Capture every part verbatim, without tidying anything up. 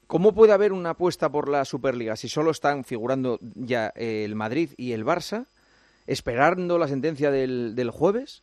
¿cómo puede haber una apuesta por la Superliga si solo están figurando ya eh, el Madrid y el Barça, esperando la sentencia del, del jueves?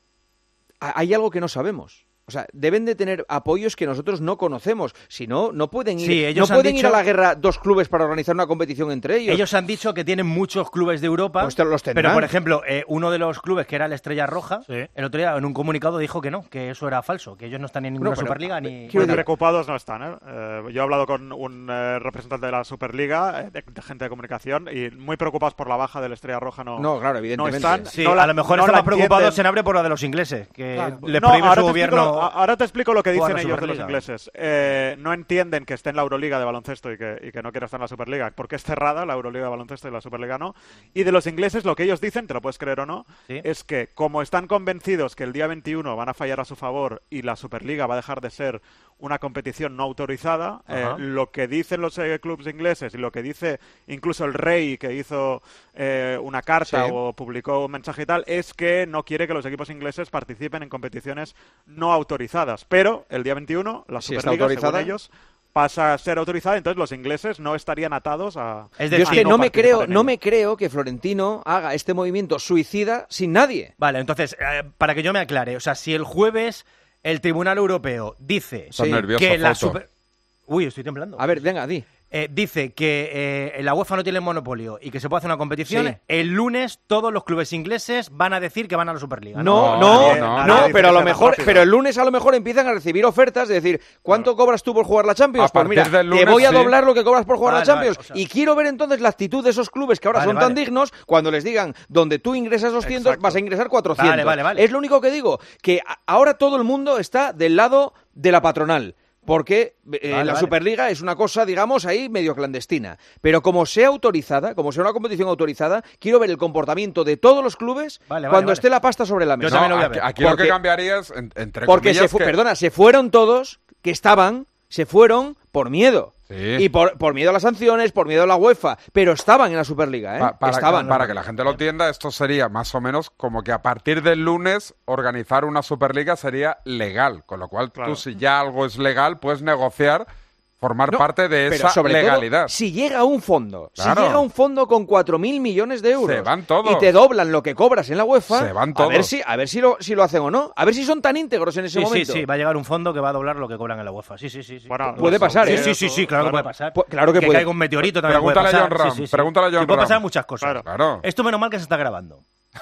Hay algo que no sabemos. O sea, deben de tener apoyos que nosotros no conocemos. Si no, no pueden ir, sí, ellos no pueden dicho, ir a la guerra dos clubes para organizar una competición entre ellos. Ellos han dicho que tienen muchos clubes de Europa, pues los pero por ejemplo, eh, uno de los clubes que era la Estrella Roja, sí. el otro día en un comunicado dijo que no, que eso era falso, que ellos no están en ninguna no, pero, Superliga ni... Bueno, preocupados no están, ¿eh? Eh, yo he hablado con un eh, representante de la Superliga, eh, de, de gente de comunicación, y muy preocupados por la baja de la Estrella Roja no, no claro, evidentemente. No están, sí, no la, a lo mejor no están más preocupados en Abre por la de los ingleses, que claro. le no, prohíbe ahora su gobierno... Explico, ahora te explico lo que dicen ellos de los Superliga. ingleses. Eh, no entienden que esté en la Euroliga de baloncesto y que, y que no quiera estar en la Superliga, porque es cerrada la Euroliga de baloncesto y la Superliga no. Y de los ingleses lo que ellos dicen, te lo puedes creer o no, ¿sí? es que como están convencidos que el día veintiuno van a fallar a su favor y la Superliga va a dejar de ser una competición no autorizada, eh, lo que dicen los eh, clubes ingleses y lo que dice incluso el rey, que hizo eh, una carta sí. o publicó un mensaje y tal, es que no quiere que los equipos ingleses participen en competiciones no autorizadas. Pero el día veintiuno la Superliga, sí, según ellos, pasa a ser autorizada, entonces los ingleses no estarían atados a... Es decir, Yo es que no, no me creo, no me creo que Florentino haga este movimiento suicida sin nadie. Vale, entonces, eh, para que yo me aclare, o sea, si el jueves el Tribunal Europeo dice sí, que la super... Uy, estoy temblando. A ver, venga, di. Eh, dice que eh, la UEFA no tiene monopolio y que se puede hacer una competición, sí. el lunes todos los clubes ingleses van a decir que van a la Superliga. No, no, no, no, no pero a lo mejor, rápido. pero el lunes a lo mejor empiezan a recibir ofertas de decir, ¿cuánto claro. cobras tú por jugar la Champions? Pues mira, lunes, te voy a doblar sí. lo que cobras por jugar vale, la Champions. Vale, o sea... Y quiero ver entonces la actitud de esos clubes que ahora vale, son vale. tan dignos cuando les digan, donde tú ingresas doscientos, Exacto. vas a ingresar cuatrocientos. Vale, vale, vale. Es lo único que digo, que ahora todo el mundo está del lado de la patronal. Porque eh, vale, la vale. Superliga es una cosa, digamos, ahí medio clandestina. Pero como sea autorizada, como sea una competición autorizada, quiero ver el comportamiento de todos los clubes vale, vale, cuando vale. esté la pasta sobre la mesa. Yo también lo voy a ver. Aquí, aquí porque, lo que cambiaría es, entre porque comillas... se fu- que... Perdona, se fueron todos que estaban, se fueron por miedo. Sí. Y por, por miedo a las sanciones, por miedo a la UEFA, pero estaban en la Superliga, ¿eh? Pa- para, estaban. Para que la gente lo entienda, esto sería más o menos como que a partir del lunes organizar una Superliga sería legal, con lo cual claro. tú si ya algo es legal puedes negociar formar no, parte de esa sobre legalidad. Todo, si llega un fondo, claro. si llega un fondo con cuatro mil millones de euros se van todos. y te doblan lo que cobras en la UEFA, se van todos. a ver si a ver si lo si lo hacen o no, a ver si son tan íntegros en ese sí, momento. Sí, sí, va a llegar un fondo que va a doblar lo que cobran en la UEFA. Sí, sí, sí, sí. Bueno, puede pasar, ¿eh? Sí, sí, sí, claro, claro que puede pasar. Pu- claro que, que puede. caiga un meteorito también Pregúntale puede pasar. A John Ram, sí, sí, sí. Pregúntale a John sí, puede Ram. pasar muchas cosas. Claro. claro. Esto menos mal que se está grabando.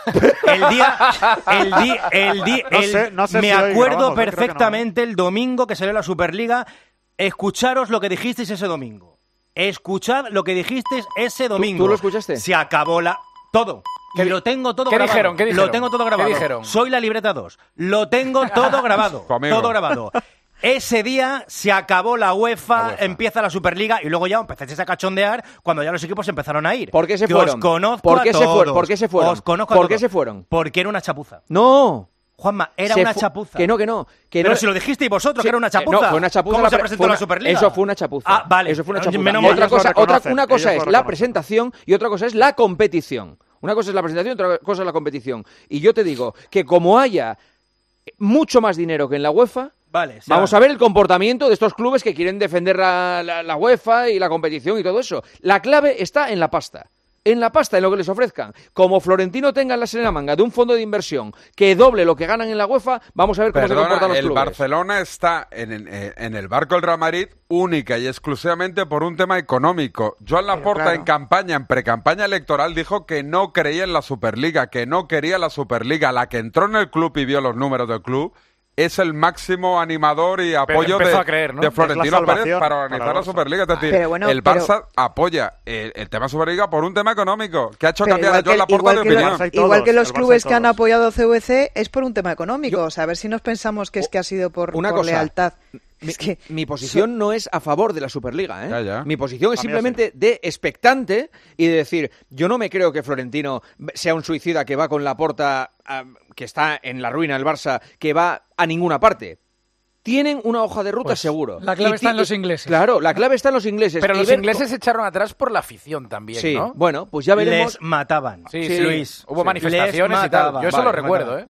El día, el día, el día, no sé, no sé me si acuerdo grabamos, perfectamente no, ¿eh? el domingo que salió la Superliga. Escucharos lo que dijisteis ese domingo. Escuchad lo que dijisteis ese domingo. ¿Tú, tú lo escuchaste? Se acabó la... Todo. Y lo tengo todo ¿Qué grabado. dijeron? ¿Qué dijeron? Lo tengo todo grabado. ¿Qué dijeron? Soy la libreta dos. Lo tengo todo grabado. Todo grabado. Ese día se acabó la UEFA, la UEFA, empieza la Superliga y luego ya empezasteis a cachondear cuando ya los equipos empezaron a ir. ¿Por qué se que fueron? Os conozco ¿Por qué a se todos. fueron? ¿Por qué se fueron? Os conozco ¿Por a qué todos. se fueron? Porque era una chapuza. No. Juanma, era se una fu- chapuza. Que no, que no. Que Pero no... si lo dijisteis vosotros, sí, que era una chapuza. No, fue una chapuza. ¿Cómo la se pre- presentó fue una... la Superliga? Eso fue una chapuza. Ah, vale. Eso fue una chapuza. Menos Y mal. otra cosa, otra, una cosa ellos es lo la reconocen. presentación presentación y otra cosa es la competición. Una cosa es la presentación y otra cosa es la competición. Y yo te digo que como haya mucho más dinero que en la UEFA, Vale, vamos a ver el comportamiento de estos clubes que quieren defender la, la, la UEFA y la competición y todo eso. La clave está en la pasta. En la pasta, en lo que les ofrezcan. Como Florentino tenga en la serena manga de un fondo de inversión que doble lo que ganan en la UEFA, vamos a ver cómo Perdona, se comportan los el clubes. Barcelona está en, en, en el barco del Real Madrid única y exclusivamente por un tema económico. Joan Laporta claro. en campaña, en precampaña electoral, dijo que no creía en la Superliga, que no quería la Superliga. La que entró en el club y vio los números del club es el máximo animador y apoyo de, a creer, ¿no? de Florentino Pérez para organizar para la Superliga. Es decir, pero bueno, el pero... Barça apoya el, el tema Superliga por un tema económico, que ha hecho pero cambiar a Joan Laporta igual de que opinión. Los, todos, igual que los clubes que han todos. apoyado C V C es por un tema económico. Yo... O sea, a ver si nos pensamos que es que ha sido por, Una por cosa. lealtad. Mi, es que... mi posición no es a favor de la Superliga, ¿eh? Ya, ya. Mi posición es A mí simplemente sí. de expectante y de decir, yo no me creo que Florentino sea un suicida que va con Laporta, a, que está en la ruina del Barça, que va a ninguna parte. Tienen una hoja de ruta pues seguro. La clave y está en ti- los ingleses. Claro, la clave está en los ingleses. Pero Y los ver ingleses co- se echaron atrás por la afición también, Sí, ¿no? bueno, pues ya veremos. Les mataban. Sí, Sí. sí. Hubo Sí. manifestaciones Les y tal. mataban. Yo eso Vale, lo recuerdo, mataban. ¿eh?